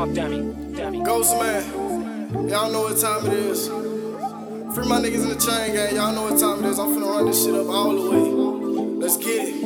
Ghost man, y'all know what time it is. Free my niggas in the chain gang, y'all know what time it is. I'm finna run this shit up all the way. Let's get it.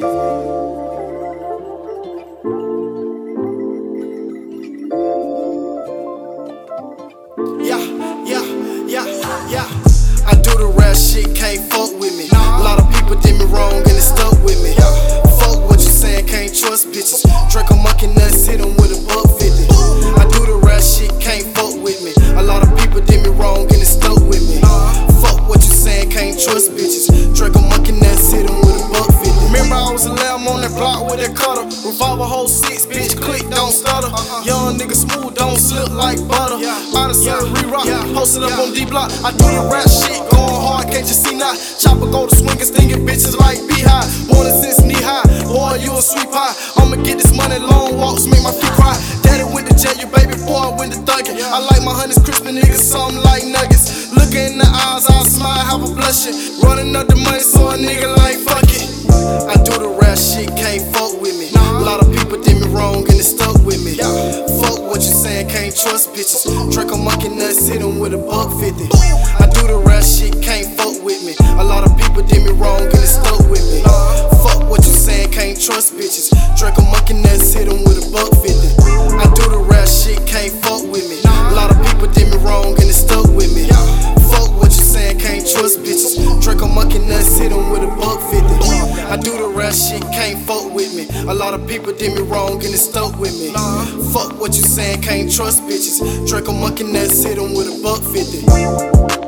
Yeah. I do the rap shit, can't fuck with me. A lot of people did me wrong and it stuck with me. Fuck what you saying, can't trust bitches. Drink a monkey nuts, hit 'em with a $1.50. I do the rap shit, can't fuck with me. A lot of people did me wrong and it stuck with me. Fuck what you saying, can't trust bitches. Drink a monkey nuts, hit 'em with a $1.50. Remember I was a lamb on that block with that cutter. Revolver hold 6, bitch, click, don't stutter. Young nigga smooth, don't slip like butter. Honestly, re-rock, posted up on D-Block. I do the rap shit, going hard, can't you see not? Chopper go to swinging, stinging bitches like Beehive. Born since knee high, boy, you a sweet pie. I'ma get this money, long walks, make my feet cry. Daddy went to jail, your baby boy went to thuggin'. I like my honeys crispy niggas, something like nuggets. Looking in the eyes, I smile, have a blushing. Running up the money, so a nigga like fuck it. I do the rap shit, can't fuck with me. A lot of people did me wrong and it stuck with me. Fuck what you saying, can't trust bitches. Drink a monkey nuts, hit 'em with a $1.50. I do the rap shit, can't fuck with me. A lot of people did me wrong and it stuck with me. Fuck what you saying, can't trust bitches. Drink a monkey nuts, hit 'em with a $1.50. I do the rap shit, can't fuck with me. A lot of people did me wrong and it stuck with me. Fuck what you saying, can't trust bitches. Drink a monkey nuts, hit 'em with a $1.50. I do the rap shit, can't fuck with me. A lot of people did me wrong and it stuck with me. Fuck what you saying, can't trust bitches. Drink a monkey nuts, hit 'em with a $1.50.